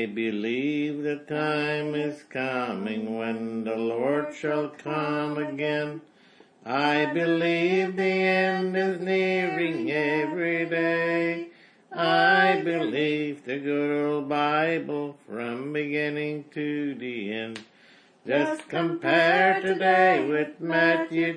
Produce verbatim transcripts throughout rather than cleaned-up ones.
I believe the time is coming when the Lord shall come again. I believe the end is nearing every day. I believe the good old Bible from beginning to the end. Just compare today with Matthew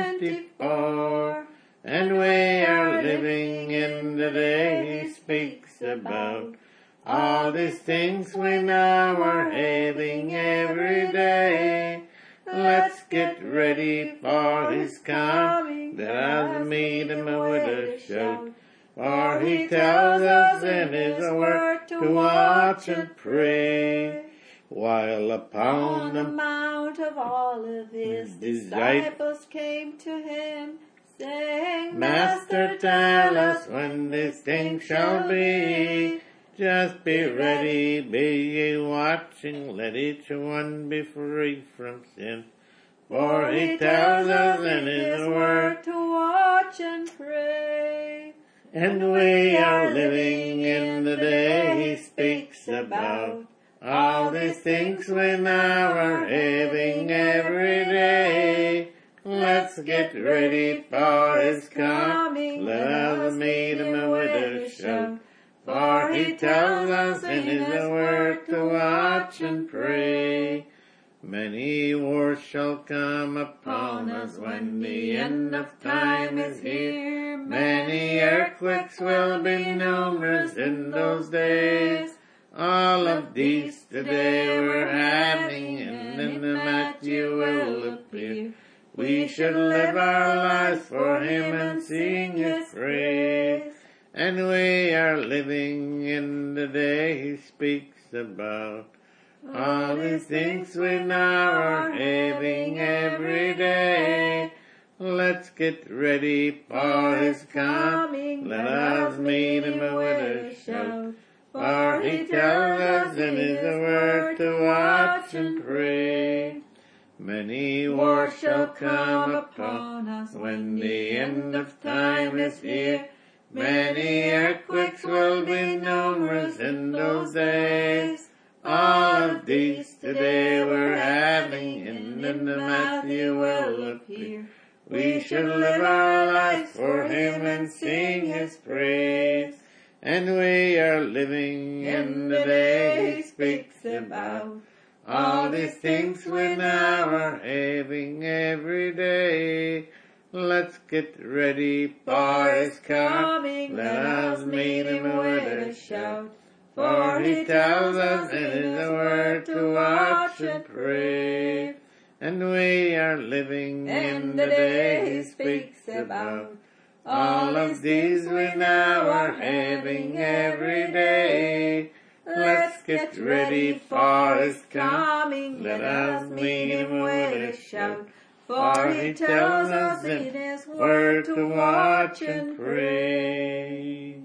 twenty-four, and we are living in the day he speaks about. All these things we now are having every day. Let's get ready for his coming. Let us meet him with a shout. For he tells us in his word to watch and pray. While upon the Mount of Olives his disciples came to him, saying, Master, tell us when these things shall be. Just be ready, be ye watching, let each one be free from sin. For he tells us in his word to watch and pray. And we are living in the day he speaks about. All these things we now are having every day. Let's get ready for his coming. Let us meet him with a shout. For he tells us in his word to watch and pray. Many wars shall come upon us when the end of time is here. Many earthquakes will be numerous in those days. All of these today we're having, and in the Matthew will appear. We should live our lives for him and sing his praise. And we are living in the day he speaks about. All these things we now are having every day. Let's get ready for his coming. Let us meet him with a shout. For he tells us in his word to watch and pray. Many wars shall come upon us when the end of time is here. Many earthquakes will be numerous in those days. All of these today we're having, and in the Matthew will appear. We should live our lives for him and sing his praise. And we are living in the day he speaks about. All these things we now are having every day. Let's get ready for his coming. Let us meet him with a shout. For he tells us in his word to watch and pray. And we are living in the day he speaks about. All of these we now are having every day. Let's get ready for his coming. Let us meet him with a shout. For he tells us in his word to watch and pray.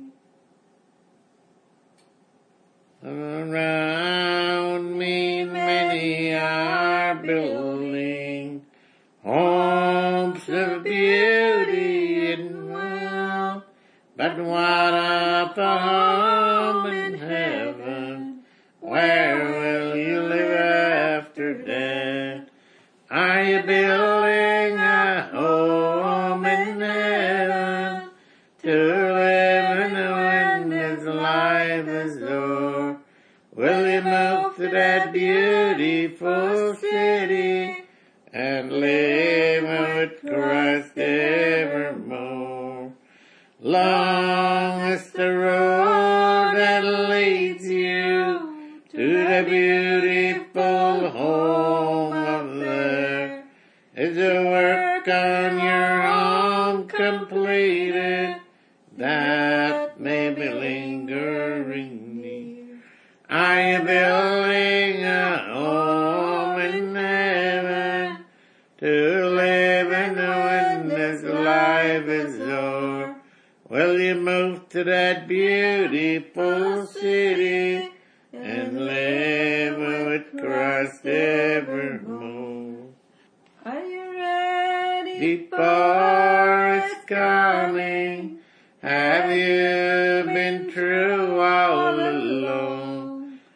Around me many are building homes of beauty and wealth, but what of the home in heaven? Where will you live after death? Are you building a home in heaven to live in when this life is o'er? Will you move to that beautiful city and live with Christ evermore? Long is the road that leads you to the beautiful home of there. Is the work on your home completed that may be lingering near? Are you building a home in heaven to live in when this life is o'er? Will you move to that beautiful city and live with Christ evermore? Are you ready for his coming? Have you been true all alone?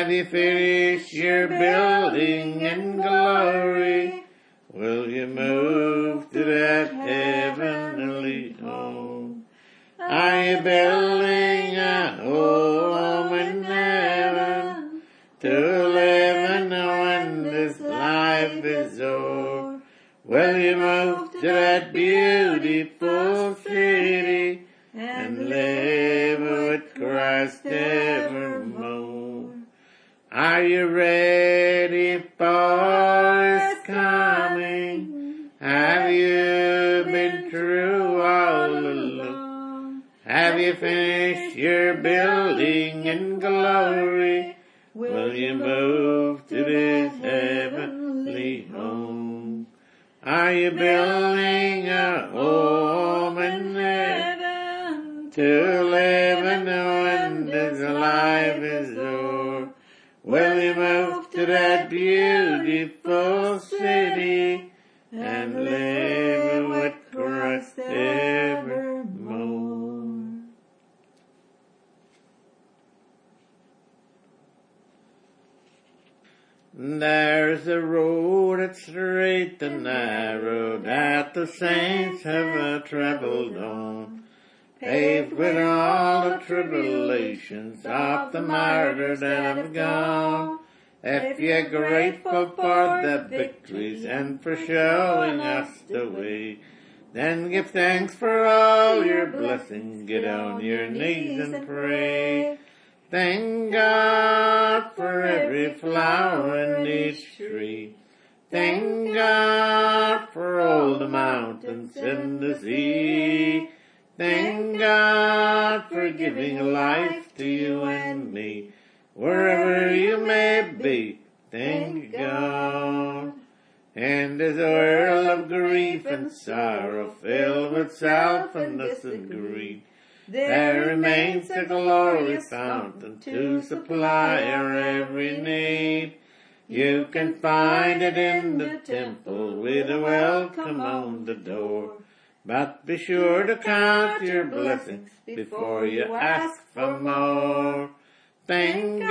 Have you finished your building in glory? Will you move to that heavenly home? Are you building a home in heaven to live in when this life is o'er? Will you move to that beautiful city and live with Christ evermore? Are you ready for His coming? Have you been through all alone? Have you finished your building in glory? Will you move to this heavenly home? Are you building a home in heaven to live in when this life is o'er? Will you move to that beautiful city and live with Christ evermore? There's a road that's straight and narrow that the saints have traveled on, paved with all the tribulations of the martyrs that have gone. If you're grateful for the victories and for showing us the way, then give thanks for all your blessings. Get on your knees and pray. Thank God for every flower and each tree. Thank God for all the mountains and the sea. Thank God for giving life to you and me, wherever you may be. Thank God. In this world of grief and sorrow, filled with selfishness and greed, there remains a glorious fountain to supply our every need. You can find it in the temple with a welcome on the door. But be sure to count your blessings before you ask for more. Thank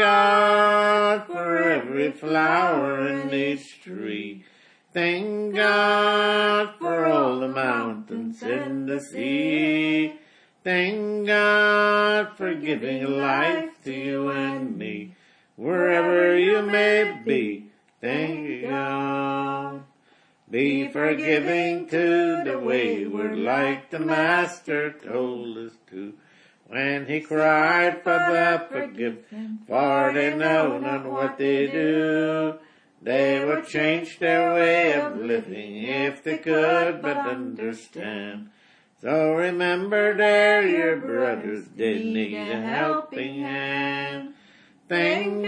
God for every flower in each tree. Thank God for all the mountains and the sea. Thank God for giving life to you and me, wherever you may be. Thank God. Be forgiving to the wayward, like the Master told us to, when he cried for the forgiven, for they know not what they do. They would change their way of living if they could but understand. So remember they're your brothers, they need a helping hand. Thank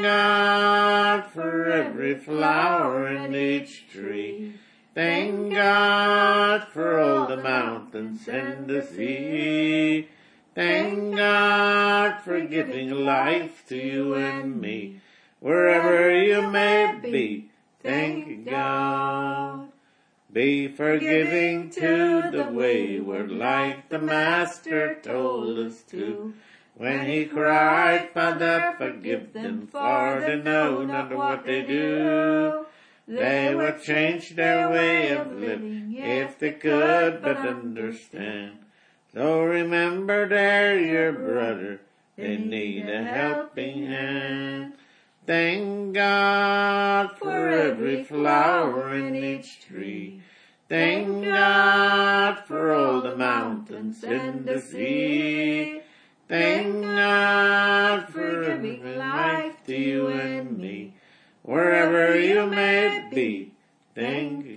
God for every flower in each tree. Thank God for all the mountains and the sea. Thank God for giving life to you and me, wherever you may be. Thank God. Be forgiving to the wayward, like the Master told us to, when he cried, Father, forgive them, for they know not what they do. They would change their way of living if they could but understand. So remember they're your brother, they need a helping hand. Thank God for every flower in each tree. Thank God for all the mountains and the sea. Thank God for giving life to you and me, wherever you may be. Thank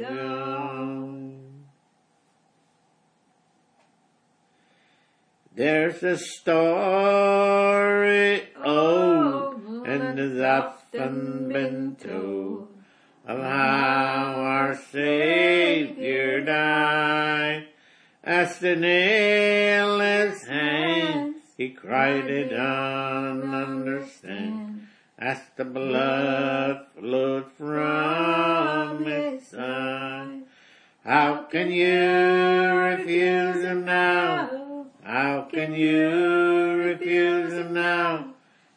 God. There's a story old and has often been told of how our Savior died. As the nail his hands, he cried it on, understand. As the blood flowed from his side, how can you refuse him now? How can you refuse him now?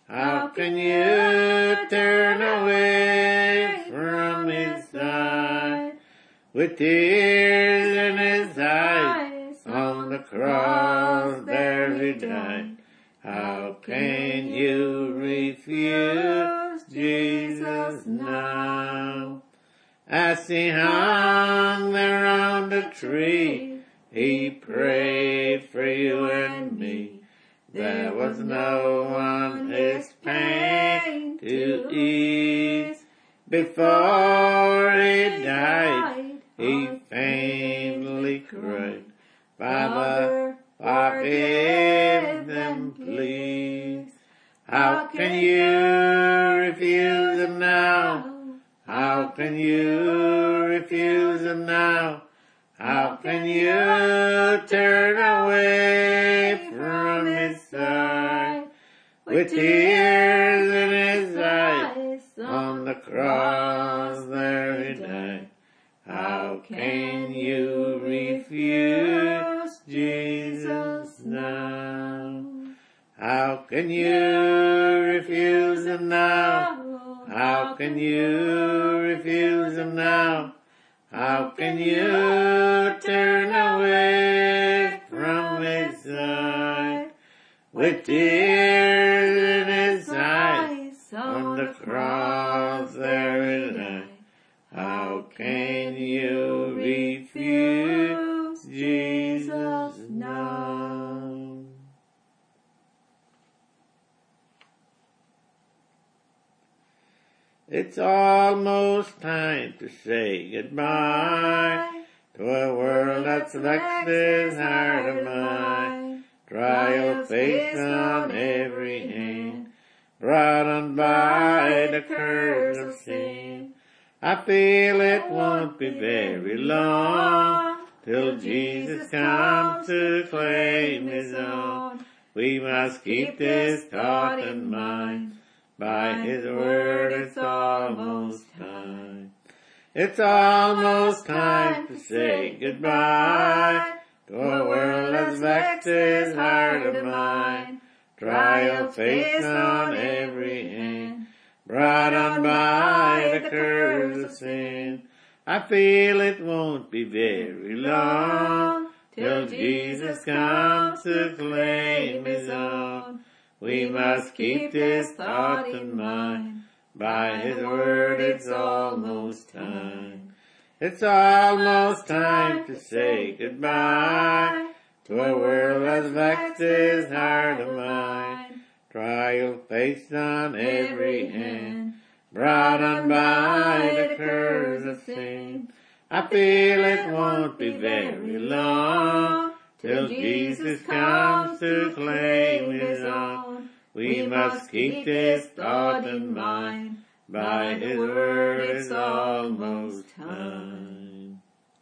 How can you turn away from his side? With tears in his eyes, on the cross there he died. How can you refuse Jesus now? As he hung there on the tree, he prayed for you and me. There was no one his pain to ease. Before he died, he faintly cried, Father, forgive them, please. How can you refuse him now? How can you refuse him now? How can you turn away from his side? With tears in his eyes, on the cross there he died. How can you refuse Jesus now? How can you refuse him now? How can you refuse him now? How can you turn away from his side? With tears in his eyes, on the cross there he died. How can you refuse Jesus now? It's almost time to say goodbye to a world that's vexed this heart of mine. Trial faced on every hand, brought on by the curse of sin. I feel it won't be very long till Jesus comes to claim his own. We must keep this thought in mind. By his word it's almost time. It's almost time to say goodbye to a world that's vexed this heart of mine. Trial faced on every hand, brought on by the curse of sin. I feel it won't be very long till Jesus comes to claim his own. We must keep this thought in mind. By his word it's almost time. It's almost time to say goodbye to a world that's vexed this heart of mine. Trial faced on every hand, brought on by the curse of sin. I feel it won't be very long till Jesus comes to claim his own. We must keep this thought in mind. By his word it's almost time.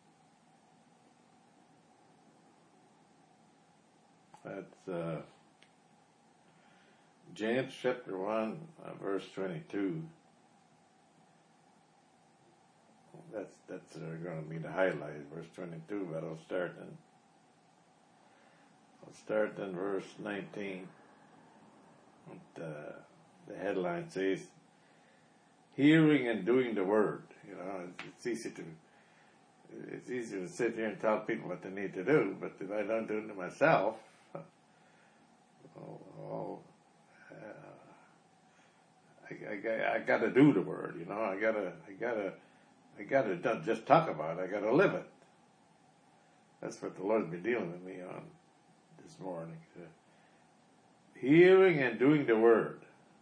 That's uh, James chapter one, uh, verse twenty-two. That's that's uh, going to be the highlight, verse twenty-two. But I'll start in. I'll start in verse nineteen. And, uh, the headline says, "Hearing and doing the word." You know, it's, it's easy to it's easy to sit here and tell people what they need to do, but if I don't do it myself, oh, oh, uh, I, I, I got to do the word. You know, I gotta, I gotta, I gotta not just talk about it. I gotta live it. That's what the Lord's been dealing with me on this morning. Uh, hearing and doing the word.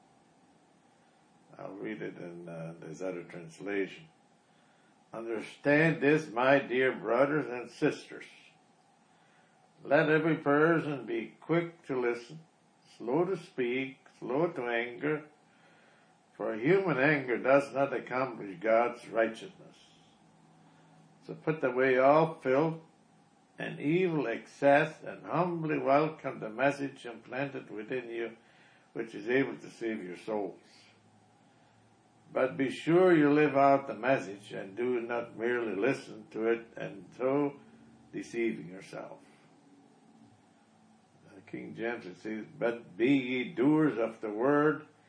I'll read it in uh, this other translation. "Understand this, my dear brothers and sisters. Let every person be quick to listen, slow to speak, slow to anger, for human anger does not accomplish God's righteousness. So put away all filth and evil excess, and humbly welcome the message implanted within you, which is able to save your souls. But be sure you live out the message, and do not merely listen to it and so deceiving yourself." King James says, "But be ye doers of the word,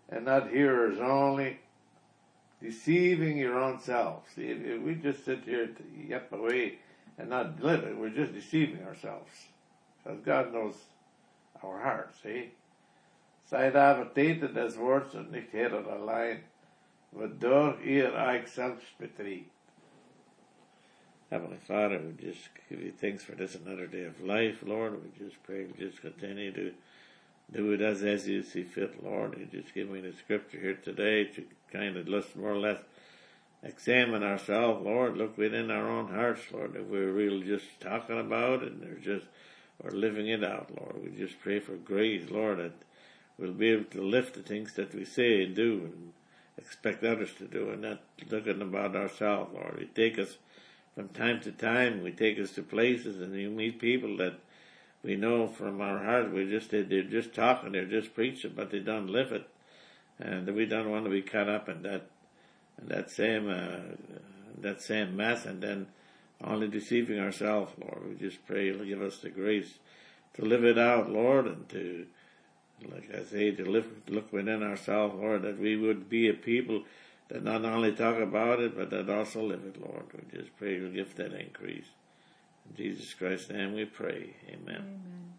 and not hearers only, deceiving your own selves. See, if, if we just sit here to yep away and not live it, we're just deceiving ourselves. Because God knows our hearts, see? Zij hebben weten des woords en niet Heer alleen, waardoor ihr euch selbst betriebt. Heavenly Father, we just give you thanks for this another day of life, Lord. We just pray we just continue to do it as, as you see fit, Lord. You just give me the scripture here today to kind of just more or less examine ourselves, Lord. Look within our own hearts, Lord, if we're really just talking about it and they're just, or living it out, Lord. We just pray for grace, Lord, that we'll be able to lift the things that we say and do and expect others to do, and not looking about ourselves, Lord. You take us from time to time, we take us to places and you meet people that we know from our heart, we just, they're just talking, they're just preaching, but they don't live it. And we don't want to be caught up in that, in that same, uh, that same mess and then only deceiving ourselves, Lord. We just pray you'll give us the grace to live it out, Lord, and to, like I say, to live, look within ourselves, Lord, that we would be a people that not only talk about it, but that also live it, Lord. We just pray you'll give that increase. In Jesus Christ's name we pray. Amen. Amen.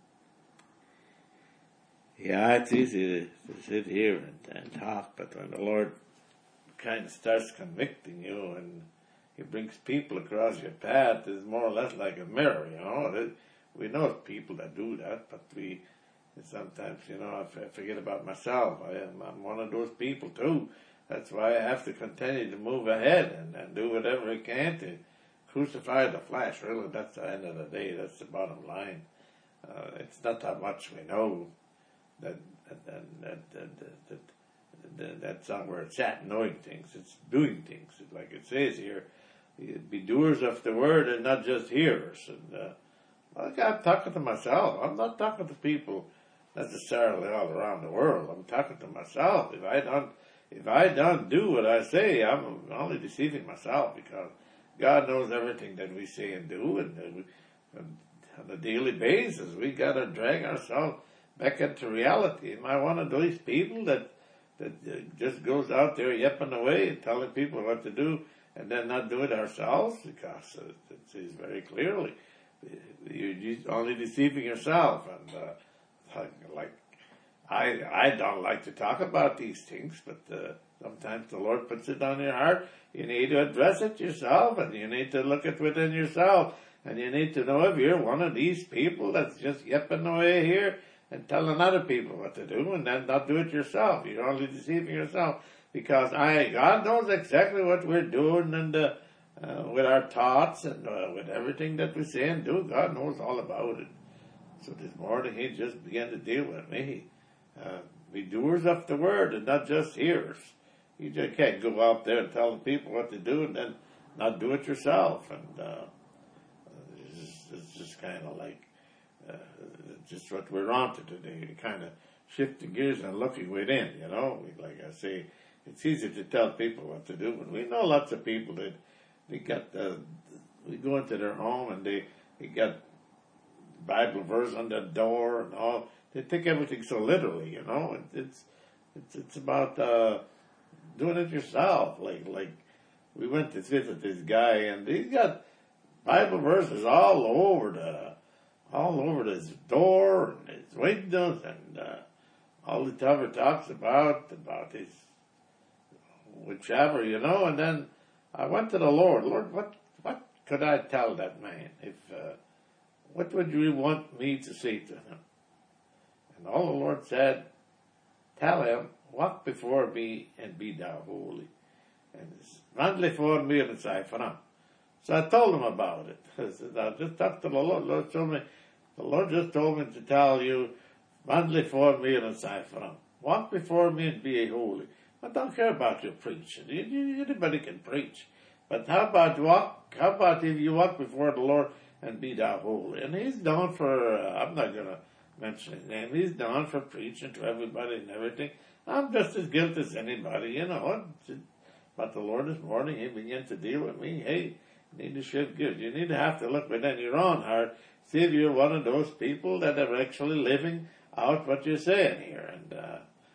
Yeah, it's easy to, to sit here and, and talk, but when the Lord kind of starts convicting you and He brings people across your path, it's more or less like a mirror, you know. It, we know people that do that, but we sometimes, you know, I forget about myself. I am, I'm one of those people too. That's why I have to continue to move ahead and, and do whatever I can to crucify the flesh. Really, that's the end of the day. That's the bottom line. Uh, it's not that much we know that that that that, that, that, that that's not where it's at, knowing things. It's doing things. Like it says here, be doers of the word and not just hearers. And uh, like I'm talking to myself. I'm not talking to people necessarily all around the world. I'm talking to myself. If I don't, if I don't do what I say, I'm only deceiving myself, because God knows everything that we say and do, and, and, we, and on a daily basis we got to drag ourselves back into reality. Am I one of those people that that uh, just goes out there yipping away and telling people what to do and then not do it ourselves? Because uh, it says very clearly, you're just only deceiving yourself. And uh, like, I I don't like to talk about these things, but uh, sometimes the Lord puts it on your heart. You need to address it yourself, and you need to look at within yourself, and you need to know if you're one of these people that's just yipping away here and telling other people what to do, and then not do it yourself. You're only deceiving yourself, because I God knows exactly what we're doing, and uh, uh, with our thoughts and uh, with everything that we say and do. God knows all about it. So this morning He just began to deal with me. Uh, be doers of the word and not just hearers. You just can't go out there and tell the people what to do and then not do it yourself. And uh, it's just, it's just kind of like uh, just what we're on to today. Kind of shifting gears and looking within, you know. Like I say, it's easy to tell people what to do, but we know lots of people that they got the, we go into their home and they, they got Bible verse on the door and all. They take everything so literally, you know. It, it's it's it's about uh, doing it yourself. Like like we went to visit this guy, and he's got Bible verses all over the all over his door and his windows, and uh, all the ever talks about about his whichever, you know. And then I went to the Lord. Lord, what what could I tell that man? If uh, what would you want me to say to him? And all the Lord said, tell him, walk before me and be thou holy. And vandle for me and say from. So I told him about it. I said, I just talked to the Lord. The Lord told me, the Lord just told me to tell you, vandle for me and say from. Walk before me and be holy. I don't care about your preaching. Anybody can preach. But how about walk, how about if you walk before the Lord and be thou holy? And he's known for, uh, I'm not going to mention his name, he's known for preaching to everybody and everything. I'm just as guilty as anybody, you know. But the Lord this morning, He began to deal with me. Hey, you need to shift gears. You need to have to look within your own heart, see if you're one of those people that are actually living out what you're saying here. And uh,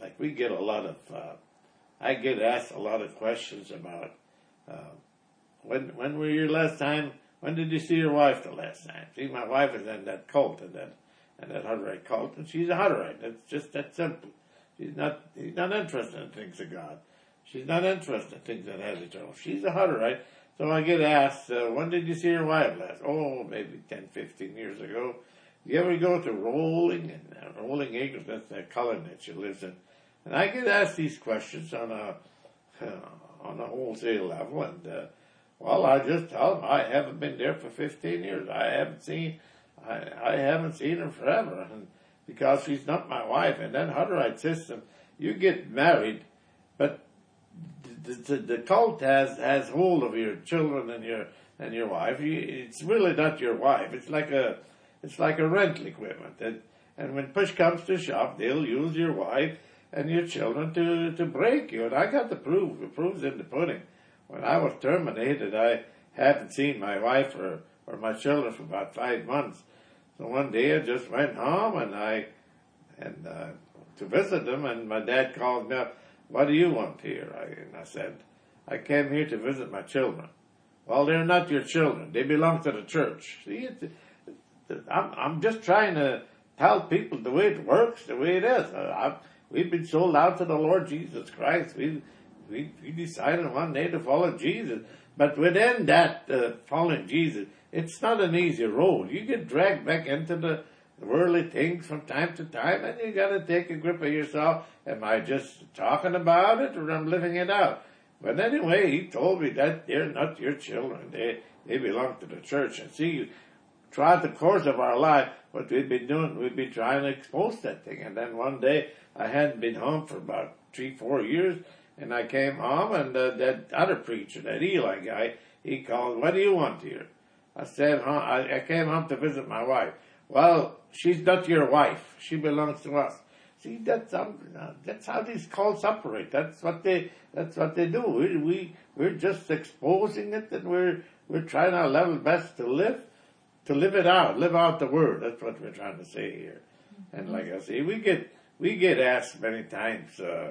like we get a lot of, uh, I get asked a lot of questions about, uh, when, when were your last time, when did you see your wife the last time? See, my wife is in that cult, and that, and that Hutterite cult, and she's a Hutterite. It's just that simple. She's not, she's not interested in things of God. She's not interested in things that has eternal. She's a Hutterite. So I get asked, uh, when did you see your wife last? Oh, maybe ten, fifteen years ago. You ever go to Rolling, and uh, Rolling Acres, that's the colony that she lives in. And I get asked these questions on a, uh, on a wholesale level, and, uh, well, I just tell them I haven't been there for fifteen years. I haven't seen, I, I haven't seen her forever, and because she's not my wife. And then Hutterite system, you get married, but The, the, the cult has, has hold of your children and your and your wife. You, it's really not your wife. It's like a it's like a rental equipment. And, and when push comes to shove, they'll use your wife and your children to, to break you. And I got the proof. The proof's in the pudding. When I was terminated, I hadn't seen my wife or, or my children for about five months. So one day I just went home and I and uh, to visit them, and my dad called me up. What do you want here? I, and I said, I came here to visit my children. Well, they're not your children. They belong to the church. See, it, it, I'm, I'm just trying to tell people the way it works, the way it is. I, we've been sold out to the Lord Jesus Christ. We, we, we decided one day to follow Jesus. But within that uh, following Jesus, it's not an easy road. You get dragged back into the worldly things from time to time, and you got to take a grip of yourself. Am I just talking about it, or I'm living it out? But anyway, he told me that they're not your children. They they belong to the church. And see, throughout the course of our life, what we've been doing, we've been trying to expose that thing. And then one day, I hadn't been home for about three, four years, and I came home, and uh, that other preacher, that Eli guy, he called, what do you want here? I said, huh, I, I came home to visit my wife. Well, she's not your wife. She belongs to us. See, that's um, that's how these cults operate. That's what they that's what they do. We we we're just exposing it, and we're we're trying our level best to live to live it out, live out the word. That's what we're trying to say here. Mm-hmm. And like I say, we get we get asked many times, uh,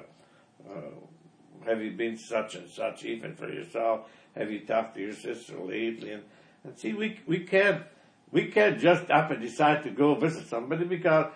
uh, have you been such and such, even for yourself? Have you talked to your sister lately? And, and see, we we can't. We can't just up and decide to go visit somebody, because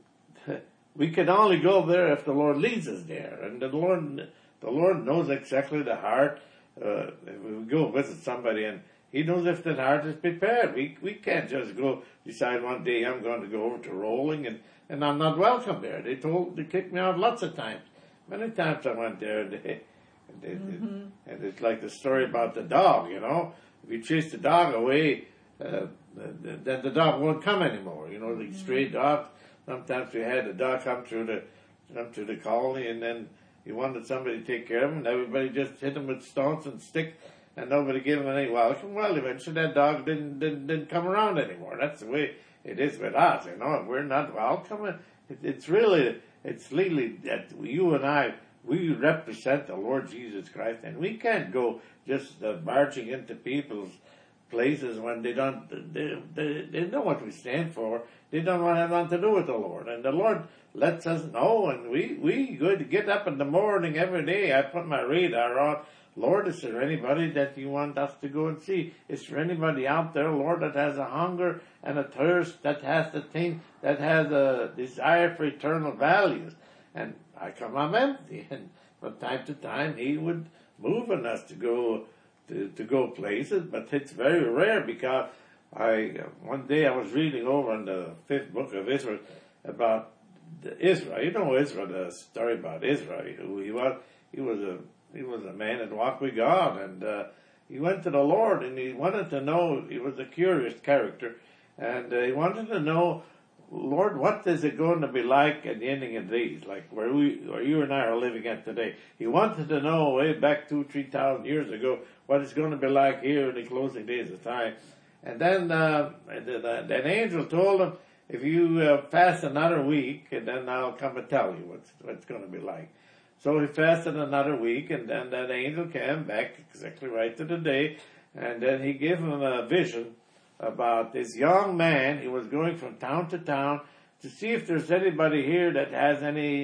we can only go there if the Lord leads us there. And the Lord, the Lord knows exactly the heart. Uh, if we go visit somebody, and He knows if that heart is prepared. We we can't just go decide one day I'm going to go over to Rolling, and, and I'm not welcome there. They told, they kicked me out lots of times. Many times I went there, and, they, and, they, mm-hmm. and it's like the story about the dog, you know. If you chase the dog away, uh, then the dog won't come anymore. You know, the mm-hmm. stray dogs. Sometimes we had the dog come through the come through the colony, and then he wanted somebody to take care of him, and everybody just hit him with stones and sticks, and nobody gave him any welcome. Well, eventually that dog didn't didn't, didn't come around anymore. That's the way it is with us. You know, if we're not welcome, it, it's really it's legally that you and I, we represent the Lord Jesus Christ, and we can't go just uh, marching into people's places when they don't, they, they, they know what we stand for. They don't want to have nothing to do with the Lord. And the Lord lets us know, and we, we good get up in the morning every day. I put my radar on. Lord, is there anybody that you want us to go and see? Is there anybody out there, Lord, that has a hunger and a thirst, that has the thing, that has a desire for eternal values? And I come home empty. And from time to time, He would move on us to go To, to go places, but it's very rare, because I one day I was reading over in the fifth book of Israel about the Israel. You know Israel, the story about Israel. Who he was, he was a he was a man that walked with God, and uh, he went to the Lord, and he wanted to know. He was a curious character, and uh, he wanted to know, Lord, what is it going to be like at the ending of days, like where we, where you and I are living at today? He wanted to know way back two, three thousand years ago what it's going to be like here in the closing days of time. And then uh, an angel told him, if you uh, fast another week, and then I'll come and tell you what's what's going to be like. So he fasted another week, and then that angel came back exactly right to the day, and then he gave him a vision about this young man. He was going from town to town to see if there's anybody here that has any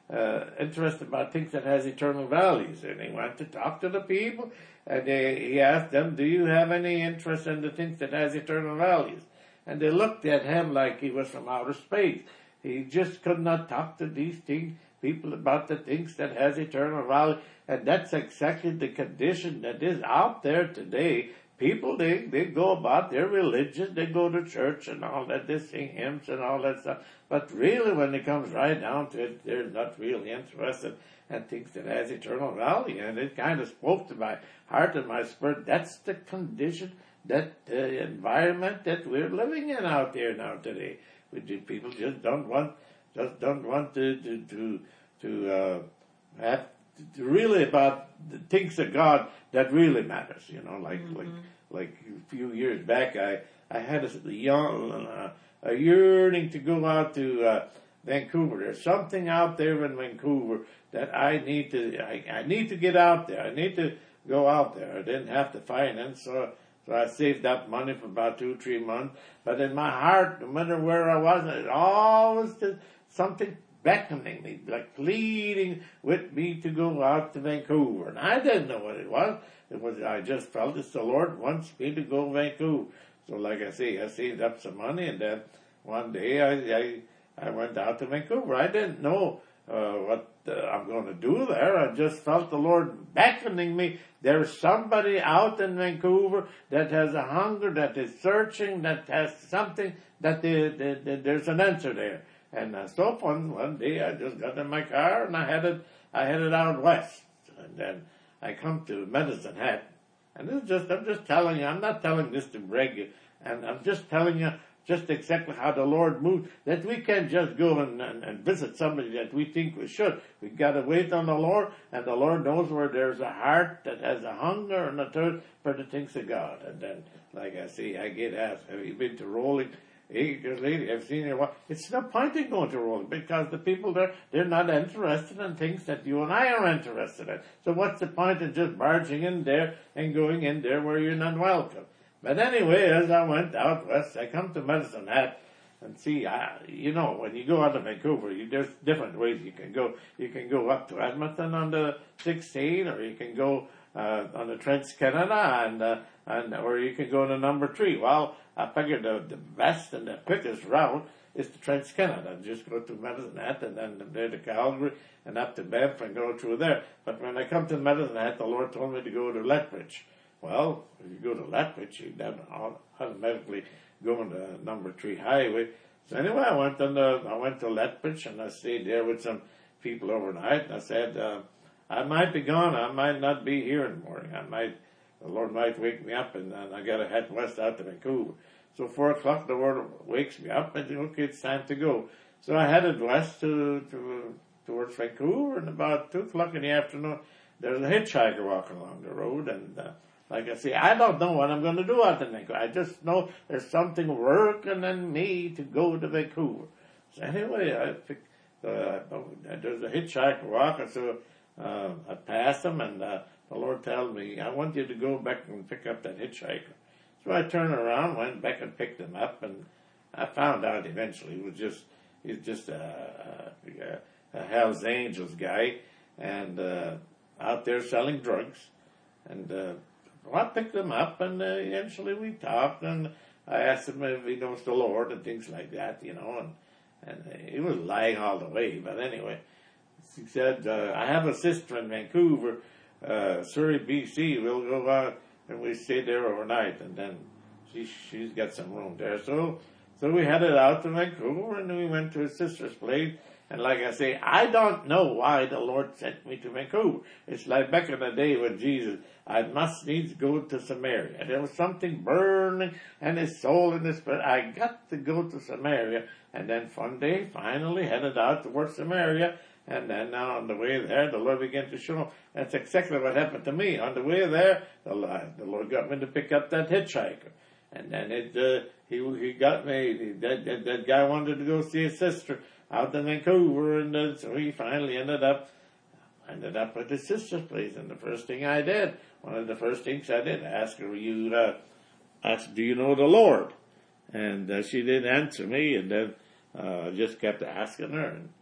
uh, interested about things that has eternal values. And he went to talk to the people, and they, he asked them, do you have any interest in the things that has eternal values? And they looked at him like he was from outer space. He just could not talk to these things, people about the things that has eternal value. And that's exactly the condition that is out there today. People, they, they go about their religion, they go to church and all that, they sing hymns and all that stuff. But really, when it comes right down to it, they're not really interested in things that has eternal value. And it kind of spoke to my heart and my spirit. That's the condition, that uh, environment that we're living in out there now today. We do, people just don't want, just don't want to, to, to, to uh, have to really about the things of God that really matters, you know, like, mm-hmm. like, like a few years back, I, I had a young, uh, a yearning to go out to, uh, Vancouver. There's something out there in Vancouver that I need to, I, I need to get out there. I need to go out there. I didn't have the finance, so, so I saved up money for about two, three months. But in my heart, no matter where I was, it always did something beckoning me, like pleading with me to go out to Vancouver. And I didn't know what it was. It was, I just felt it's the Lord wants me to go to Vancouver. So like I say, I saved up some money, and then one day I, I, I went out to Vancouver. I didn't know, uh, what uh, I'm going to do there. I just felt the Lord beckoning me. There's somebody out in Vancouver that has a hunger, that is searching, that has something, that they, they, they, there's an answer there. And uh, so one, one day I just got in my car and I headed, I headed out west. And then I come to Medicine Hat. And this is just, I'm just telling you, I'm not telling this to brag you. And I'm just telling you just exactly how the Lord moved, that we can't just go and, and, and visit somebody that we think we should. We've got to wait on the Lord, and the Lord knows where there's a heart that has a hunger and a thirst for the things of God. And then, like I say, I get asked, have you been to Rolling? Eight years later, I've seen it. It's no point in going to Rolling, because the people there, they're not interested in things that you and I are interested in. So what's the point in just barging in there and going in there where you're not welcome? But anyway, as I went out west, I come to Medicine Hat, and see, I, you know, when you go out to Vancouver, you, there's different ways you can go. You can go up to Edmonton on the sixteen, or you can go uh, on the Trans-Canada, and uh, and or you can go to number three. Well, I figured the, the best and the quickest route is the Trans-Canada. Just go to Medicine Hat, and then there to Calgary, and up to Banff, and go through there. But when I come to Medicine Hat, the Lord told me to go to Lethbridge. Well, if you go to Lethbridge, you then automatically go on the number three highway. So anyway, I went on the, I went to Lethbridge, and I stayed there with some people overnight. And I said, uh, I might be gone. I might not be here in the morning. I might, the Lord might wake me up, and then I got to head west out to Vancouver. So four o'clock, the Lord wakes me up, and I said, okay, it's time to go. So I headed west to, to towards Vancouver, and about two o'clock in the afternoon, there's a hitchhiker walking along the road, and uh, like I say, I don't know what I'm going to do out in Vancouver. I just know there's something working in me to go to Vancouver. So anyway, I picked, uh, there's a hitchhiker walking, so uh, I passed him, and uh, the Lord told me, I want you to go back and pick up that hitchhiker. So I turned around, went back and picked him up, and I found out eventually he was just, he was just a, a, a Hell's Angels guy, and uh, out there selling drugs, and uh, well, I picked him up, and uh, eventually we talked, and I asked him if he knows the Lord and things like that, you know, and, and uh, he was lying all the way, but anyway, he said, uh, I have a sister in Vancouver, uh, Surrey, B C, we'll go out, and we stayed there overnight, and then she, she's got some room there, so, so we headed out to Vancouver, and we went to his sister's place. And like I say, I don't know why the Lord sent me to Vancouver. It's like back in the day when Jesus, I must needs go to Samaria. There was something burning in his soul and his spirit. I got to go to Samaria. And then one day, finally headed out towards Samaria. And then now on the way there, the Lord began to show him. That's exactly what happened to me. On the way there, the, the Lord got me to pick up that hitchhiker. And then it, uh, he, he got me, that, that, that guy wanted to go see his sister out in Vancouver, and uh, so he finally ended up ended up at his sister's place. And the first thing I did, one of the first things I did, I asked her, you, uh, asked, do you know the Lord? And uh, she didn't answer me, and then uh, I just kept asking her. And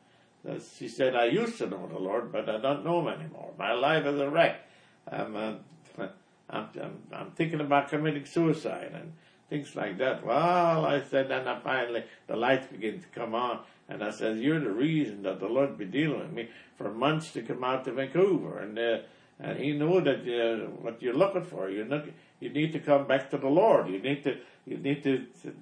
she said, I used to know the Lord, but I don't know him anymore. My life is a wreck. I'm, uh, I'm, I'm, I'm thinking about committing suicide and things like that. Well, I said, and I finally, the lights begin to come on. And I said, you're the reason that the Lord be dealing with me for months to come out to Vancouver. And uh, and he knew that uh, what you're looking for. You look, you need to come back to the Lord. You need to you need to, to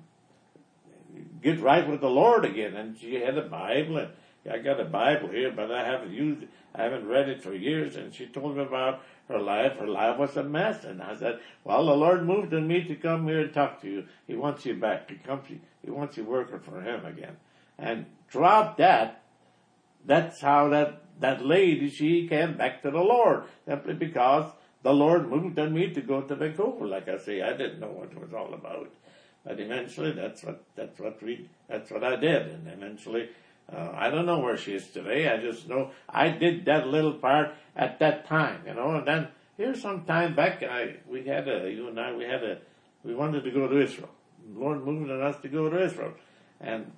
get right with the Lord again. And she had a Bible, and I got a Bible here, but I haven't used it. I haven't read it for years. And she told me about her life. Her life was a mess. And I said, well, the Lord moved in me to come here and talk to you. He wants you back. He comes. He wants you working for him again. And throughout that, that's how that, that lady, she came back to the Lord, simply because the Lord moved on me to go to Vancouver. Like I say, I didn't know what it was all about. But eventually, that's what, that's what we, that's what I did. And eventually, uh, I don't know where she is today. I just know I did that little part at that time, you know. And then here some time back, I, we had a, you and I, we had a, we wanted to go to Israel. The Lord moved on us to go to Israel. And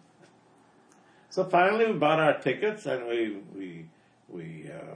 so finally we bought our tickets and we, we, we, uh,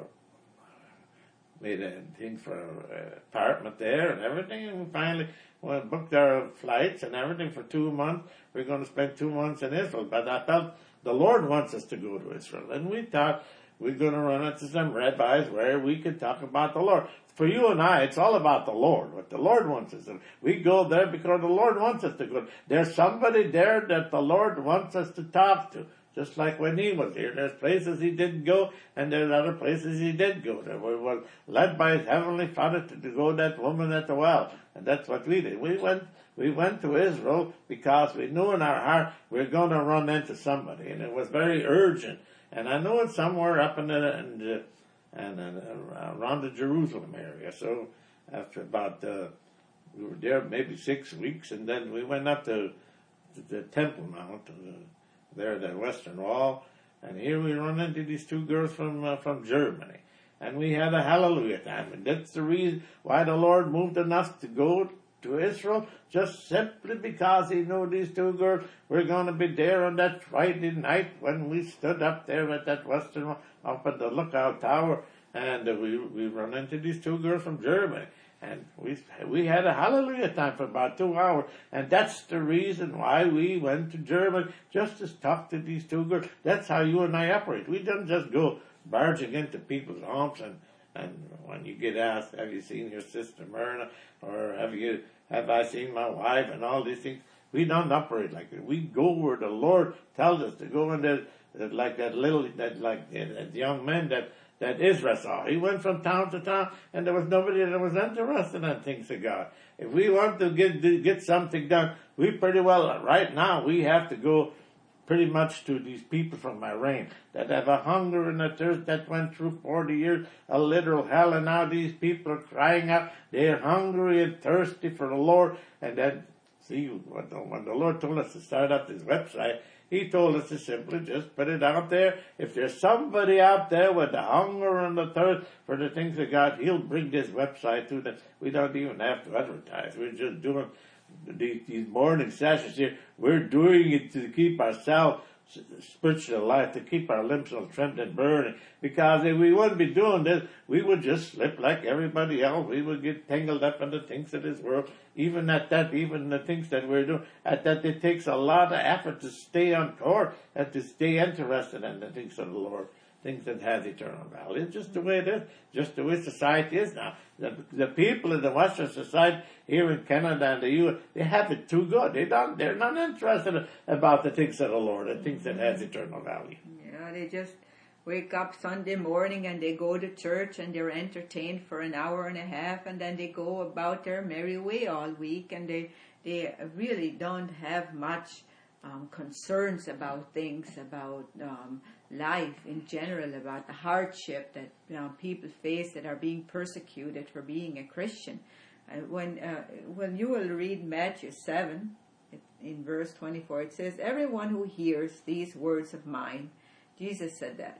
made a thing for an apartment there and everything, and we finally well, booked our flights and everything for two months. We're going to spend two months in Israel. But I felt the Lord wants us to go to Israel. And we thought we're going to run into some rabbis where we could talk about the Lord. For you and I, it's all about the Lord, what the Lord wants us to. We go there because the Lord wants us to go. There's somebody there that the Lord wants us to talk to. Just like when he was here. There's places he didn't go, and there's other places he did go. There we were led by his heavenly Father to, to go to that woman at the well. And that's what we did. We went, we went to Israel because we knew in our heart we were going to run into somebody. And it was very urgent. And I knew it somewhere up in the, in the and uh, around the Jerusalem area. So after about, uh, we were there maybe six weeks, and then we went up to, to the Temple Mount, uh, there, the Western Wall, and here we run into these two girls from uh, from Germany, and we had a hallelujah time, and that's the reason why the Lord moved on us to go to Israel, just simply because he knew these two girls were going to be there on that Friday night when we stood up there at that Western Wall, up at the lookout tower, and uh, we we run into these two girls from Germany. And we we had a hallelujah time for about two hours. And that's the reason why we went to Germany, just to talk to these two girls. That's how you and I operate. We don't just go barging into people's homes and, and when you get asked, have you seen your sister Myrna? Or have you have I seen my wife? And all these things. We don't operate like that. We go where the Lord tells us to go. And that, that like that little, that like that young man that that Israel saw. He went from town to town, and there was nobody that was interested in things of God. If we want to get to get something done, we pretty well, right now, we have to go pretty much to these people from Iran that have a hunger and a thirst that went through forty years, a literal hell, and now these people are crying out. They're hungry and thirsty for the Lord. And then, see, when the, when the Lord told us to start up this website, he told us to simply just put it out there. If there's somebody out there with the hunger and the thirst for the things of God, he'll bring this website to them. We don't even have to advertise. We're just doing these, these morning sessions here. We're doing it to keep ourselves spiritual life, to keep our limbs all trimmed and burning. Because if we wouldn't be doing this, we would just slip like everybody else. We would get tangled up in the things of this world. Even at that, even the things that we're doing, at that it takes a lot of effort to stay on course and to stay interested in the things of the Lord, things that has eternal value. It's just the way it is, just the way society is now. The, the people in the Western society here in Canada and the U S, they have it too good. They don't, they're not interested about the things of the Lord, the things that has eternal value. Yeah, they just wake up Sunday morning and they go to church and they're entertained for an hour and a half, and then they go about their merry way all week, and they they really don't have much um, concerns about things, about um, life in general, about the hardship that you know, people face that are being persecuted for being a Christian. Uh, when uh, when you will read Matthew seven, in verse twenty-four, it says, "Everyone who hears these words of mine," Jesus said that,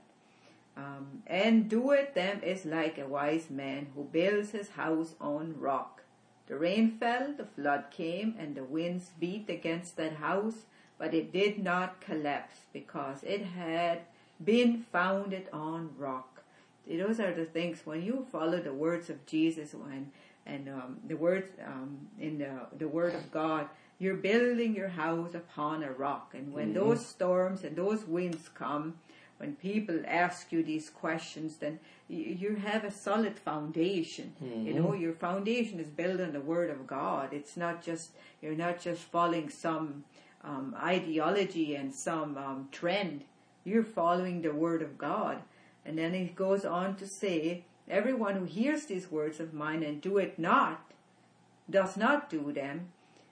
um, "and doeth them is like a wise man who builds his house on rock. The rain fell, the flood came, and the winds beat against that house, but it did not collapse, because it had been founded on rock. See, those are the things when you follow the words of Jesus when and um, the words um, in the the Word of God. You're building your house upon a rock, and when mm-hmm. those storms and those winds come, when people ask you these questions, then you, you have a solid foundation. Mm-hmm. You know, your foundation is built on the Word of God. It's not just you're not just following some um, ideology and some um, trend. You're following the Word of God. And then it goes on to say, everyone who hears these words of mine and do it not, does not do them,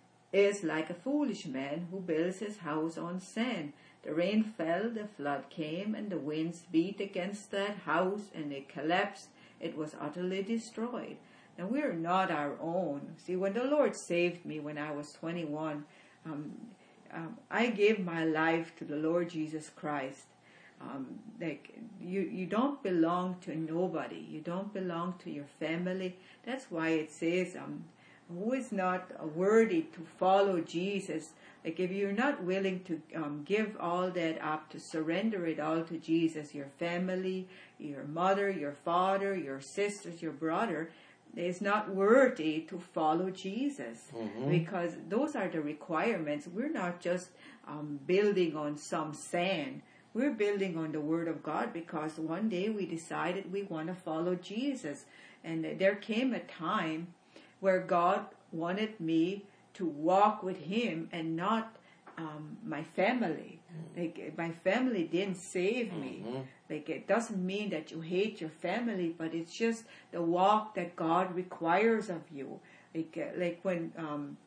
is like a foolish man who builds his house on sand. The rain fell, the flood came, and the winds beat against that house, and it collapsed. It was utterly destroyed. Now, we're not our own. See, when the Lord saved me when I was twenty-one, um, um, I gave my life to the Lord Jesus Christ. Um, like you, you don't belong to nobody. You don't belong to your family. That's why it says, um, who is not worthy to follow Jesus? Like if you're not willing to um, give all that up, to surrender it all to Jesus, your family, your mother, your father, your sisters, your brother, is not worthy to follow Jesus. Mm-hmm. Because those are the requirements. We're not just um, building on some sand. We're building on the Word of God because one day we decided we want to follow Jesus. And there came a time where God wanted me to walk with Him and not um, my family. Like my family didn't save me. Mm-hmm. Like it doesn't mean that you hate your family, but it's just the walk that God requires of you. Like uh, like when um,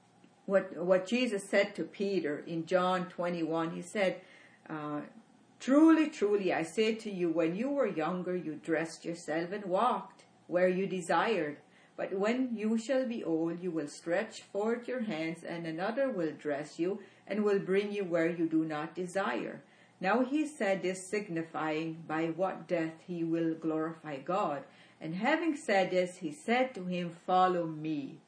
what what Jesus said to Peter in John twenty-one, He said, uh, "Truly, truly, I say to you, when you were younger, you dressed yourself and walked where you desired. But when you shall be old, you will stretch forth your hands, and another will dress you, and will bring you where you do not desire." Now he said this, signifying by what death he will glorify God. And having said this, he said to him, "Follow me."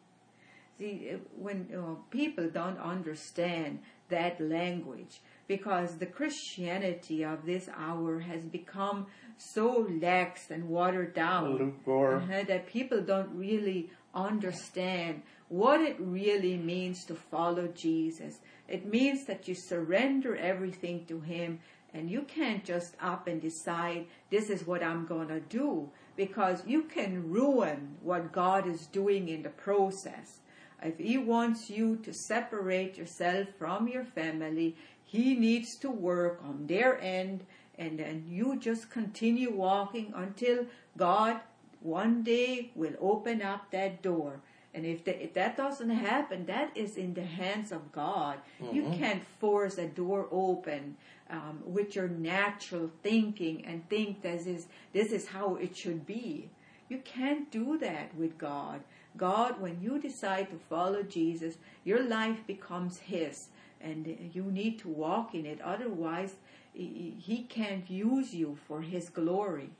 See, when uh, people don't understand that language, because the Christianity of this hour has become so lax and watered down lukewarm, uh, that people don't really understand what it really means to follow Jesus. It means that you surrender everything to Him, and you can't just up and decide, this is what I'm going to do, because you can ruin what God is doing in the process. If He wants you to separate yourself from your family, He needs to work on their end, and then you just continue walking until God one day will open up that door. And if, the, if that doesn't happen, that is in the hands of God. Mm-hmm. You can't force a door open um, with your natural thinking and think this is, this is how it should be. You can't do that with God. God, when you decide to follow Jesus, your life becomes His. And you need to walk in it. Otherwise, He can't use you for His glory.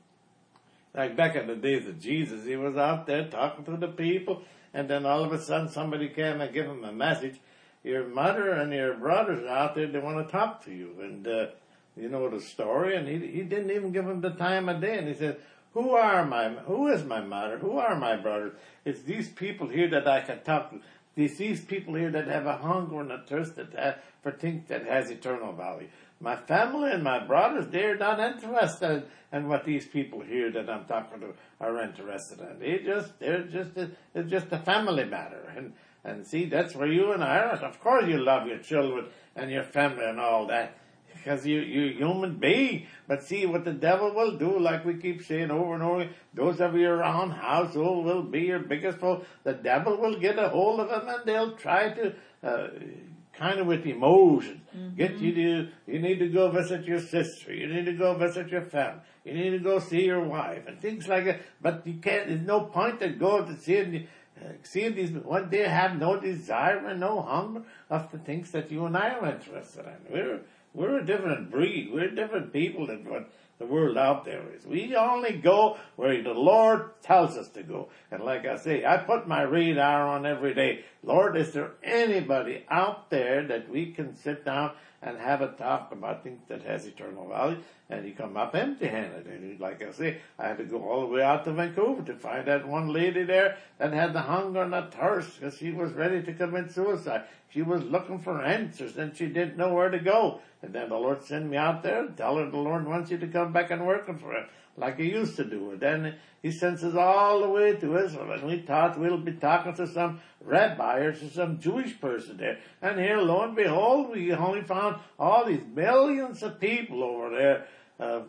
Like back in the days of Jesus, He was out there talking to the people, and then all of a sudden somebody came and gave Him a message. Your mother and your brothers are out there, they want to talk to you. And uh, you know the story, and he, he didn't even give them the time of day. And He said, Who are my, who is my mother? Who are my brothers? It's these people here that I can talk to. These, these people here that have a hunger and a thirst that have, for things that has eternal value. My family and my brothers, they're not interested in what these people here that I'm talking to are interested in. They just, they're just, a, it's just a family matter. And, and see, that's where you and I are. Of course you love your children and your family and all that, because you, you're a human being. But see, what the devil will do, like we keep saying over and over, those of your own household will be your biggest foe. The devil will get a hold of them, and they'll try to, uh, kind of with emotion, mm-hmm. get you to, you need to go visit your sister, you need to go visit your family, you need to go see your wife, and things like that. But you can't, there's no point to go to seeing, uh, seeing these, what they have no desire and no hunger of the things that you and I are interested in. We're, we're a different breed, we're different people than what the world out there is. We only go where the Lord tells us to go. And like I say, I put my radar on every day. Lord, is there anybody out there that we can sit down and have a talk about things that has eternal value. And he come up empty-handed. And like I say, I had to go all the way out to Vancouver to find that one lady there that had the hunger and the thirst because she was ready to commit suicide. She was looking for answers and she didn't know where to go. And then the Lord sent me out there and tell her the Lord wants you to come back and working for him like he used to do. And then he sends us all the way to Israel. And we thought we'll be talking to some rabbi or to some Jewish person there. And here, lo and behold, we only found all these millions of people over there. Uh,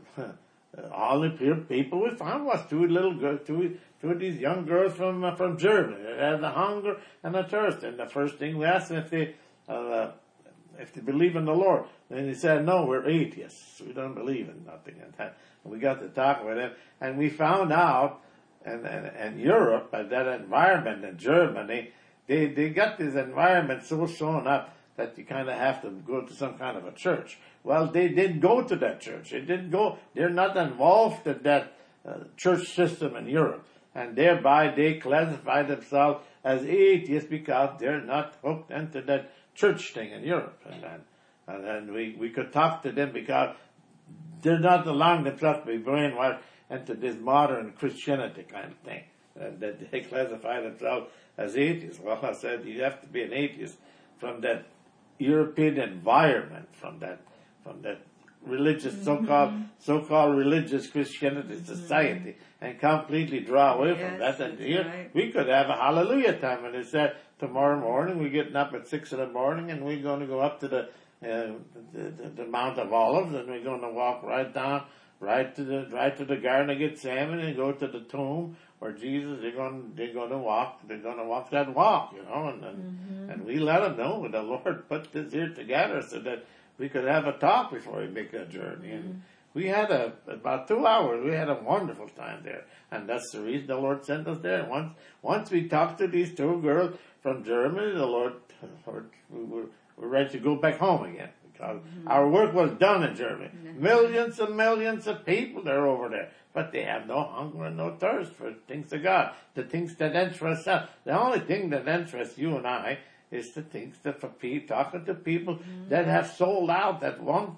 all the people we found was two little girls, two, two of these young girls from uh, from Germany that had the hunger and the thirst. And the first thing we asked them if they uh, if they believe in the Lord, and they said, "No, we're atheists. We don't believe in nothing." And that, and we got to talk with them, and we found out, and and, and Europe, uh, that environment in Germany, they they got this environment so shown up that you kind of have to go to some kind of a church. Well, they didn't go to that church. They didn't go. They're not involved in that uh, church system in Europe, and thereby they classify themselves as atheists because they're not hooked into that church thing in Europe. And then, and then we, we could talk to them because they're not allowing themselves to be brainwashed into this modern Christianity kind of thing. And that they classify themselves as atheists. Well, I said you have to be an atheist from that European environment, from that from that religious, mm-hmm. so-called so-called religious Christianity mm-hmm. society, and completely draw away yes, from that. And here right. we could have a hallelujah time. And they said tomorrow morning we're getting up at six in the morning, and we're going to go up to the uh, the, the, the Mount of Olives, and we're going to walk right down, right to the right to the Garden of Gethsemane, and go to the tomb where Jesus. They're going they're going to walk. They're going to walk that walk, you know. And and, mm-hmm. and we let them know the Lord put this here together so that we could have a talk before we make that journey. And mm-hmm. we had a, about two hours, we had a wonderful time there. And that's the reason the Lord sent us there. Once, once we talked to these two girls from Germany, the Lord, Lord we were, we were ready to go back home again because mm-hmm. our work was done in Germany. Mm-hmm. Millions and millions of people are over there. But they have no hunger and no thirst for things of God, the things that interest us. The only thing that interests you and I is the things that for people, talking to people mm-hmm. that have sold out, that want,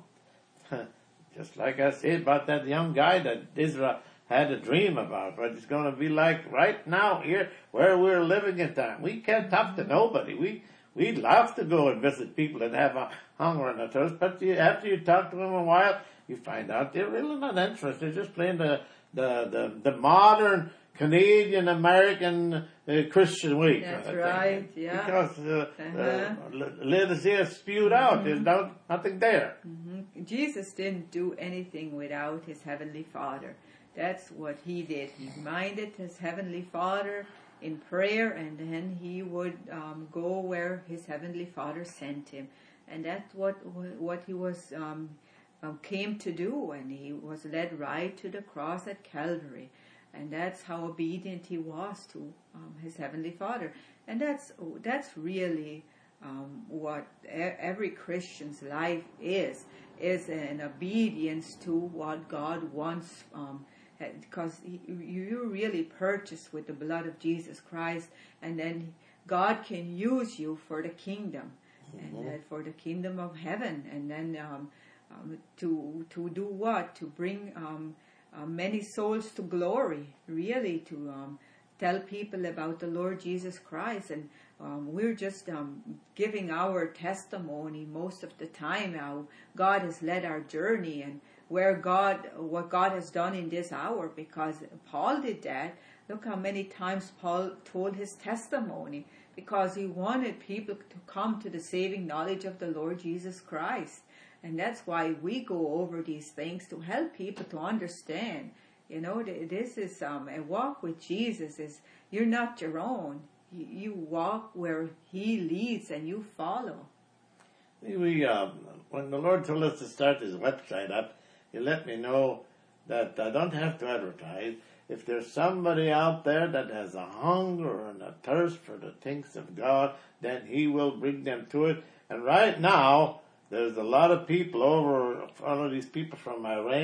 just like I said about that young guy that Israel had a dream about, what it's going to be like right now here where we're living in time. We can't talk to nobody. We, we'd love to go and visit people that have a hunger and a thirst, but you, after you talk to them a while, you find out they're really not interested. They're just playing the, the, the, the modern Canadian American uh, Christian way. That's right, yeah. Because uh, uh-huh. uh, Laodicea spewed out. Mm-hmm. There's no, nothing there. Mm-hmm. Jesus didn't do anything without his Heavenly Father. That's what he did. He minded his Heavenly Father in prayer, and then he would um, go where his Heavenly Father sent him. And that's what what he was um, um, came to do, and he was led right to the cross at Calvary. And that's how obedient he was to um, his Heavenly Father. And that's that's really um, what every Christian's life is, is an obedience to what God wants. Um, because he, you really purchased with the blood of Jesus Christ, and then God can use you for the kingdom, mm-hmm. and uh, for the kingdom of heaven. And then um, um, to to do what? To bring Um, Uh, many souls to glory, really, to um, tell people about the Lord Jesus Christ. And um, we're just um, giving our testimony most of the time how God has led our journey and where God, what God has done in this hour, because Paul did that. Look how many times Paul told his testimony, because he wanted people to come to the saving knowledge of the Lord Jesus Christ. And that's why we go over these things, to help people to understand. You know, this is um, a walk with Jesus. Is you're not your own. You, you walk where he leads, and you follow. We um, when the Lord told us to start his website up, he let me know that I don't have to advertise. If there's somebody out there that has a hunger and a thirst for the things of God, then he will bring them to it. And right now, there's a lot of people over, all of these people from Iran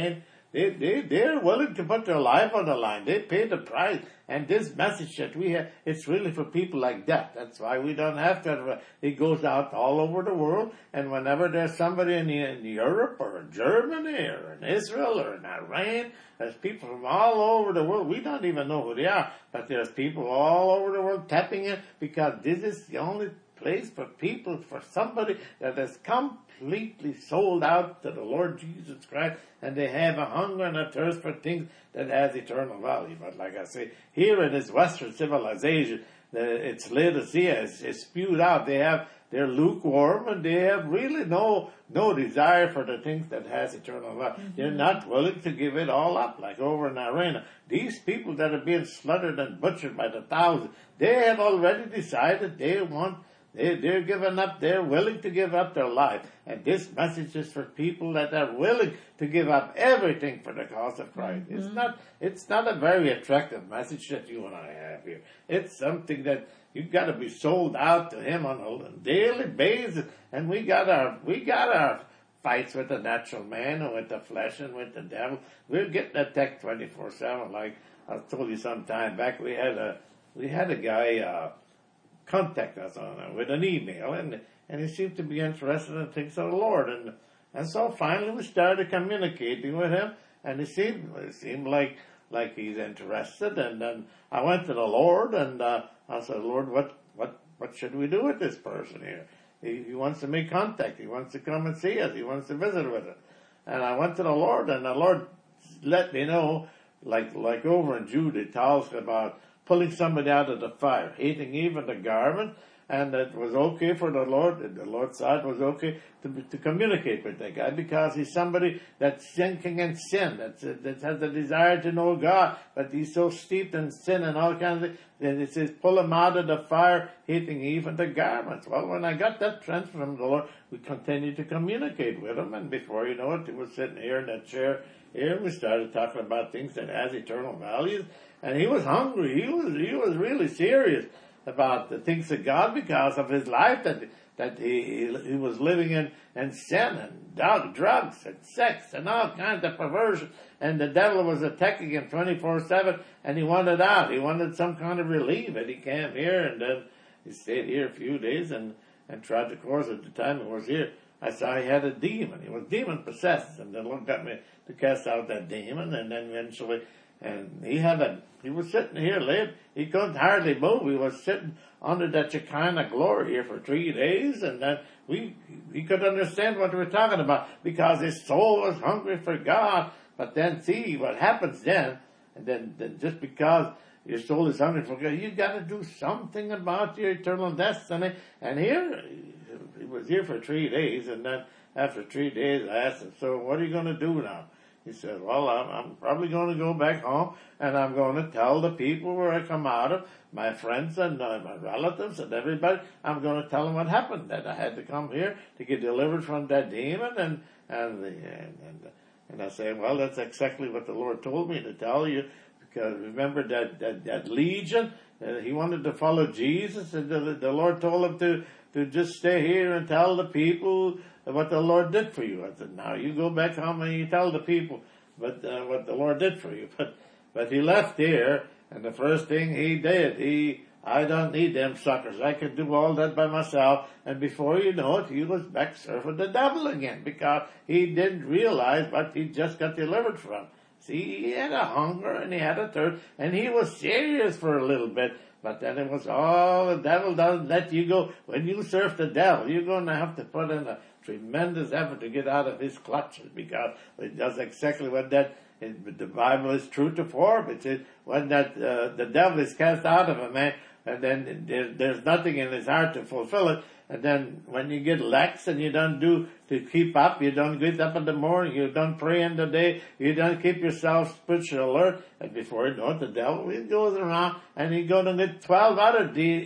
They, they, they're willing to put their life on the line. They pay the price. And this message that we have, it's really for people like that. That's why we don't have to have a, it goes out all over the world. And whenever there's somebody in, in Europe or in Germany or in Israel or in Iran, there's people from all over the world. We don't even know who they are. But there's people all over the world tapping in, because this is the only place for people, for somebody that has completely sold out to the Lord Jesus Christ, and they have a hunger and a thirst for things that has eternal value. But like I say, here in this Western civilization, the, it's Laodicea is, is spewed out. They have, they're lukewarm, and they have really no no desire for the things that has eternal value. Mm-hmm. They're not willing to give it all up, like over in Iran. These people that are being slaughtered and butchered by the thousands, they have already decided they want They, they're giving up, they're willing to give up their life. And this message is for people that are willing to give up everything for the cause of Christ. Mm-hmm. It's not, it's not a very attractive message that you and I have here. It's something that you've got to be sold out to Him on a daily basis. And we got our, we got our fights with the natural man and with the flesh and with the devil. We're getting attacked twenty-four seven. Like I told you some time back, we had a, we had a guy, uh, contact us on uh, with an email, and and he seemed to be interested in things of the Lord, and and so finally we started communicating with him, and it seemed it seemed like like he's interested, and then I went to the Lord, and uh, I said, Lord, what what what should we do with this person here? He, he wants to make contact, he wants to come and see us, he wants to visit with us, and I went to the Lord, and the Lord let me know, like like over in Jude it tells about pulling somebody out of the fire, hating even the garment, and it was okay for the Lord, the Lord saw it was okay to, to communicate with that guy, because he's somebody that's sinking in sin, that's, that has a desire to know God, but he's so steeped in sin and all kinds of things, that it says, pull him out of the fire, hating even the garments. Well, when I got that transfer from the Lord, we continued to communicate with him, and before you know it, he was sitting here in that chair here, we started talking about things that has eternal values. And he was hungry. He was he was really serious about the things of God, because of his life that that he he, he was living in, in sin and dog, drugs and sex and all kinds of perversion. And the devil was attacking him twenty-four seven, and he wanted out. He wanted some kind of relief, and he came here, and then he stayed here a few days and, and tried to course at the time he was here. I saw he had a demon. He was demon possessed, and the Lord got me to cast out that demon, and then eventually, and he had a, he was sitting here late, he couldn't hardly move, he was sitting under that Shekinah glory here for three days, and then we, he could understand what we were talking about, because his soul was hungry for God. But then see what happens then, and then, then just because your soul is hungry for God, you got to do something about your eternal destiny. And here, he was here for three days, and then after three days, I asked him, so what are you going to do now? He said, well, I'm, I'm probably going to go back home, and I'm going to tell the people where I come out of, my friends and uh, my relatives and everybody, I'm going to tell them what happened, that I had to come here to get delivered from that demon, and, and, the, and, and, and I said, well, that's exactly what the Lord told me to tell you, because remember that, that, that legion, uh, he wanted to follow Jesus, and the, the Lord told him to, to just stay here and tell the people what the Lord did for you. I said, now you go back home and you tell the people what, uh, what the Lord did for you. But, but he left here, and the first thing he did, he, I don't need them suckers. I can do all that by myself. And before you know it, he was back serving the devil again, because he didn't realize what he just got delivered from. See, he had a hunger and he had a thirst, and he was serious for a little bit. But then it was, oh, the devil doesn't let you go. When you serve the devil, you're going to have to put in a tremendous effort to get out of his clutches, because it does exactly what that, it, the Bible is true to form. It says when that, uh, the devil is cast out of a man, and then there, there's nothing in his heart to fulfill it. And then when you get lax and you don't do to keep up, you don't get up in the morning, you don't pray in the day, you don't keep yourself spiritual alert, and before you know it, the devil, he goes around and he's going to get twelve other de-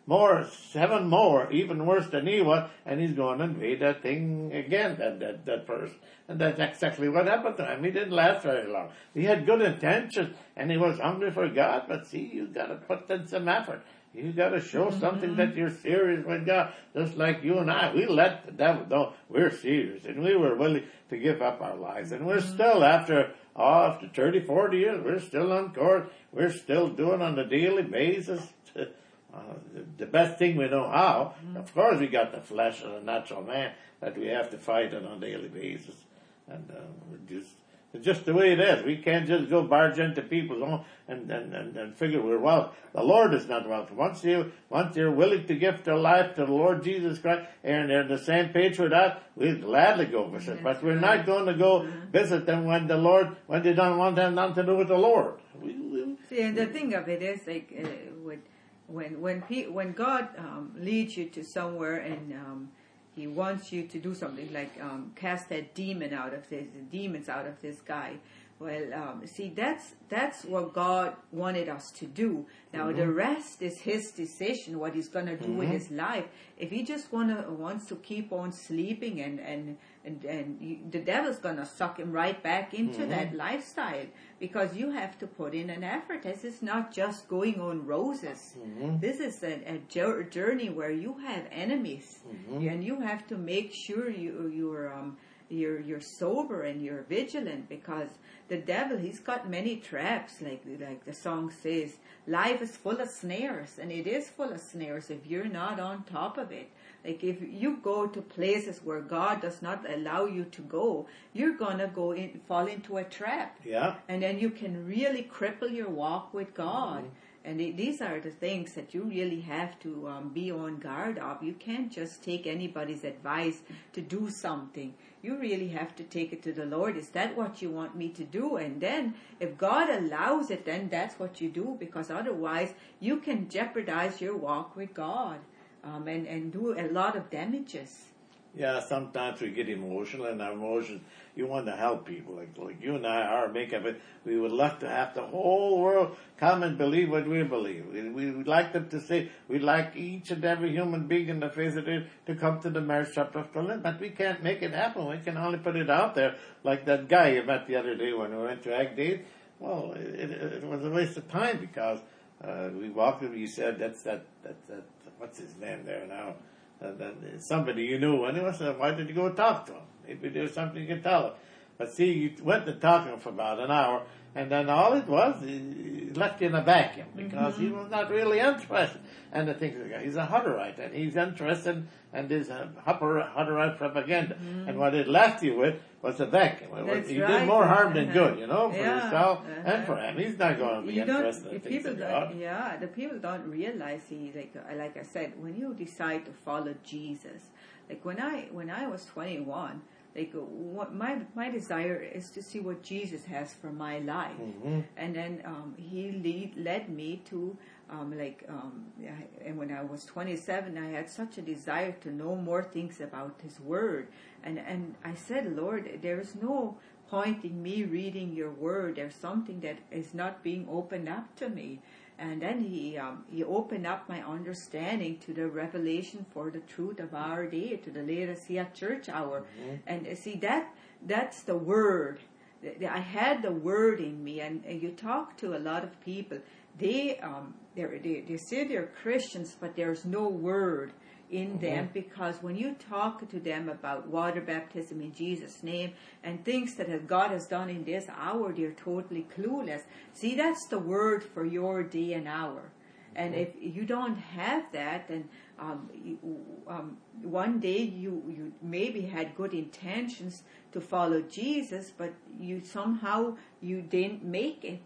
more, seven more, even worse than he was, and he's going to invade that thing again, that, that, that person. And that's exactly what happened to him. He didn't last very long. He had good intentions, and he was hungry for God, but see, you gotta put in some effort. You gotta show mm-hmm. something that you're serious with God. Just like you and I, we let the devil know we're serious, and we were willing to give up our lives. And we're mm-hmm. still, after, oh, after thirty, forty years, we're still on course. We're still doing on a daily basis to, uh, the best thing we know how. Mm-hmm. Of course, we got the flesh of the natural man that we have to fight on a daily basis. And uh, we're just, it's just the way it is. We can't just go barge into people's home and, and, and, and figure we're welcome. The Lord is not welcome. Once you, once you're willing to give their life to the Lord Jesus Christ and they're on the same page with that, we'll gladly go visit. But we're not going to go visit them when the Lord, when they don't want to have nothing to do with the Lord. We, we, See, and the thing of it is, like, uh, when, when, when, pe- when God um, leads you to somewhere and, um, He wants you to do something like um, cast that demon out of this, demons out of this guy. Well, um, see, that's that's what God wanted us to do. Now, mm-hmm. the rest is His decision, what He's going to do mm-hmm. with His life. If He just wanna, wants to keep on sleeping and, and, and, and you, the devil's going to suck him right back into mm-hmm. that lifestyle, because you have to put in an effort. This is not just going on roses. Mm-hmm. This is a, a journey where you have enemies, mm-hmm. and you have to make sure you, you're... Um, You're you're sober and you're vigilant, because the devil, he's got many traps, like like the song says. Life is full of snares, and it is full of snares if you're not on top of it. Like if you go to places where God does not allow you to go, you're gonna go in, fall into a trap. Yeah. And then you can really cripple your walk with God. Mm-hmm. And it, these are the things that you really have to um, be on guard of. You can't just take anybody's advice to do something. You really have to take it to the Lord. Is that what you want me to do? And then if God allows it, then that's what you do, because otherwise you can jeopardize your walk with God um, and, and do a lot of damages. Yeah, sometimes we get emotional, and our emotions, you want to help people. Like, like you and I, our makeup, we would love to have the whole world come and believe what we believe. We, we would like them to say, we'd like each and every human being in the face of it to come to the marriage supper of Berlin, but we can't make it happen. We can only put it out there, like that guy you met the other day when we went to Ag Days. Well, it, it, it was a waste of time, because uh, we walked and you said, that's that, that, that, what's his name there now? Uh, that somebody you knew, and it was, uh, why did you go talk to him? Maybe there was something you could tell him. But see, you went to talk to him for about an hour, and then all it was, he left you in a vacuum, because mm-hmm. he was not really interested. And the thing is, he's a Hutterite, and he's interested in this uh, Hutterite propaganda. Mm-hmm. And what it left you with was a vacuum. That's he right. did more harm than uh-huh. good, you know, for yeah. yourself uh-huh. and for him. He's not going to be you interested in the things people of don't, God. Yeah, the people don't realize, he, like, uh, like I said, when you decide to follow Jesus, like when I when I was twenty-one, like what my my desire is to see what Jesus has for my life, mm-hmm. and then um, He lead, led me to um, like um, and when I was twenty-seven, I had such a desire to know more things about His Word, and and I said, Lord, there is no point in me reading Your Word. There's something that is not being opened up to me. And then he um, he opened up my understanding to the revelation for the truth of our day, to the Laodicea church hour. Mm-hmm. And uh, see, that that's the Word. I had the Word in me. And, and you talk to a lot of people, they um they they say they're Christians, but there's no Word in mm-hmm. them, because when you talk to them about water baptism in Jesus' name and things that God has done in this hour, they're totally clueless. See, that's the Word for your day and hour. And if you don't have that, then um, you, um, one day you, you maybe had good intentions to follow Jesus, but you somehow you didn't make it.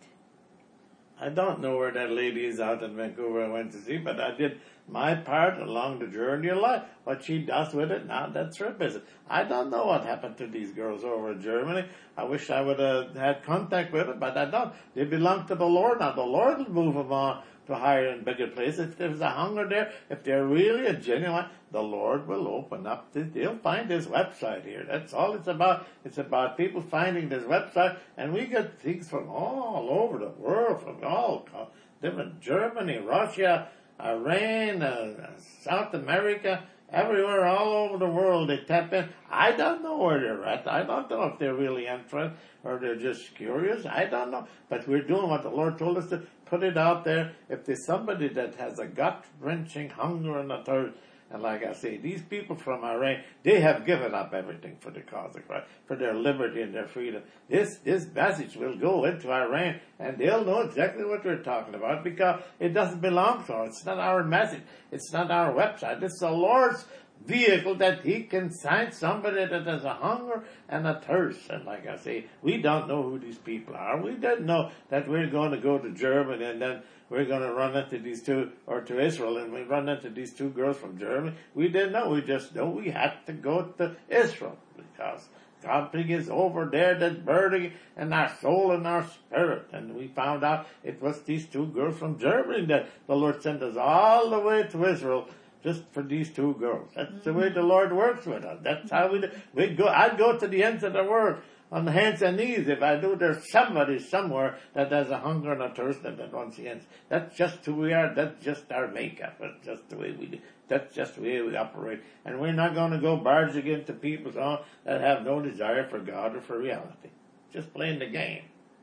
I don't know where that lady is out in Vancouver I went to see, but I did my part along the journey of life. What she does with it now, that's her business. I don't know what happened to these girls over in Germany. I wish I would have had contact with them, but I don't. They belong to the Lord now. The Lord will move them on to higher and bigger places. If there's a hunger there, if they're really a genuine, the Lord will open up. This, they'll find this website here. That's all it's about. It's about people finding this website, and we get things from all over the world, from all different Germany, Russia, Iran, uh, South America, everywhere, all over the world, they tap in. I don't know where they're at. I don't know if they're really interested or they're just curious. I don't know. But we're doing what the Lord told us to put it out there. If there's somebody that has a gut-wrenching hunger and a thirst, and like I say, these people from Iran, they have given up everything for the cause of Christ, for their liberty and their freedom. This this message will go into Iran, and they'll know exactly what we're talking about, because it doesn't belong to us. It's not our message. It's not our website. It's the Lord's vehicle that He can send somebody that has a hunger and a thirst. And like I say, we don't know who these people are. We didn't know that we're going to go to Germany and then we're going to run into these two, or to Israel, and we run into these two girls from Germany. We didn't know. We just know we had to go to Israel, because something is over there that's burning in our soul and our spirit. And we found out it was these two girls from Germany that the Lord sent us all the way to Israel just for these two girls. That's mm-hmm. the way the Lord works with us. That's how we do. We go. I'd go to the ends of the world on the hands and knees if I knew there's somebody somewhere that has a hunger and a thirst and that wants the ends. That's just who we are. That's just our makeup. That's just the way we do. That's just the way we operate. And we're not going to go barging into people's own that have no desire for God or for reality. Just playing the game.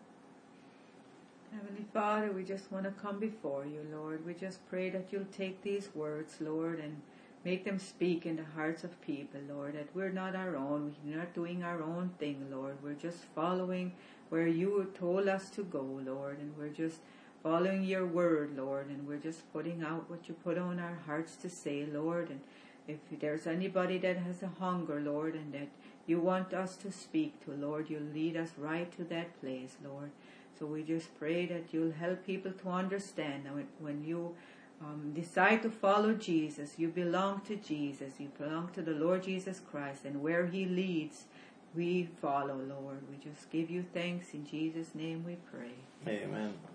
Heavenly Father, we just want to come before you, Lord. We just pray that you'll take these words, Lord, and make them speak in the hearts of people, Lord, that we're not our own. We're not doing our own thing, Lord. We're just following where you told us to go, Lord, and we're just following your word, Lord, and we're just putting out what you put on our hearts to say, Lord. And if there's anybody that has a hunger, Lord, and that you want us to speak to, Lord, you'll lead us right to that place, Lord. So we just pray that you'll help people to understand that when you um, decide to follow Jesus, you belong to Jesus. You belong to the Lord Jesus Christ. And where He leads, we follow, Lord. We just give you thanks. In Jesus' name we pray. Amen.